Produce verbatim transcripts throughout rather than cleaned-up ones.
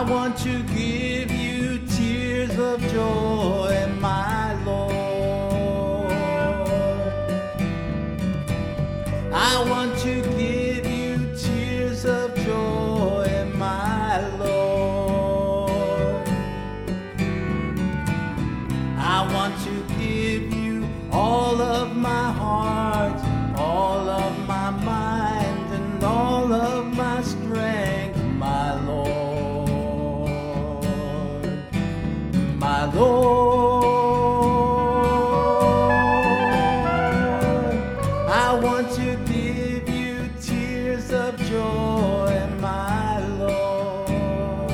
want to give you tears of joy, my Lord. I want to give you tears of joy, my Lord. I want to give you all of my heart, all of my mind, and all of my strength, my Lord, my Lord. I want to give you tears of joy, my Lord.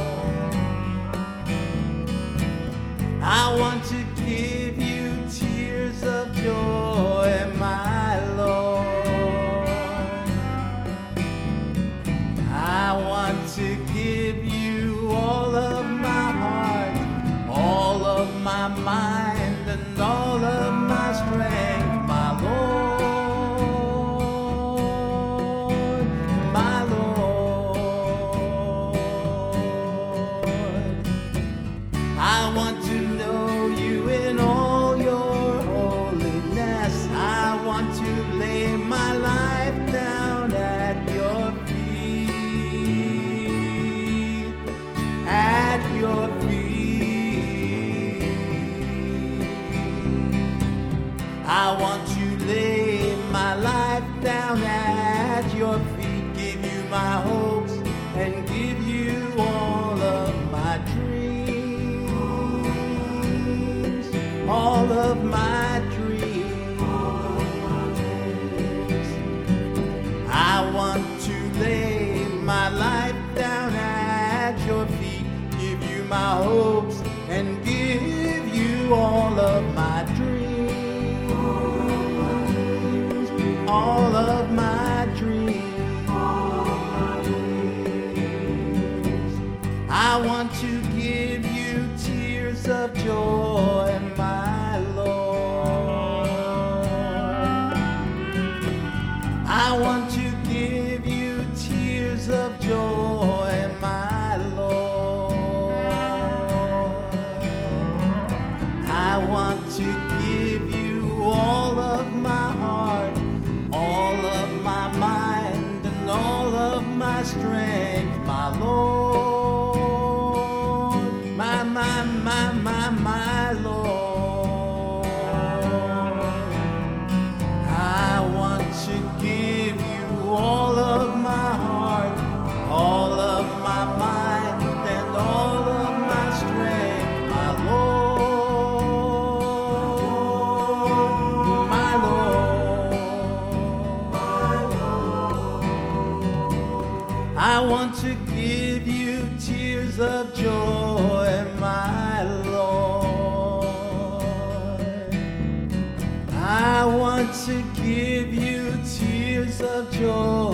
I want to give you tears of joy, my Lord. I want to give you all of my heart, all of my mind, and all of my strength, my Lord, my Lord. I want to know you in all your holiness. I want to lay my life down at your feet, at your feet. I want to lay my life down at your feet, give you my hopes and give you all of my dreams, all of my dreams. I want to lay my life down at your feet, give you my hopes and give you all of my dreams, all of my dreams. I want to give you tears of joy, my Lord. I want to give you tears of joy, my Lord. I want to give you all of my heart, all of my mind, and all of my strength, my Lord, my, my, my, my, my Lord. I want to give you all of my heart, all of my mind, and all of my strength, my Lord, my Lord. I want to give you tears of joy, my Lord. I want to give you tears of joy.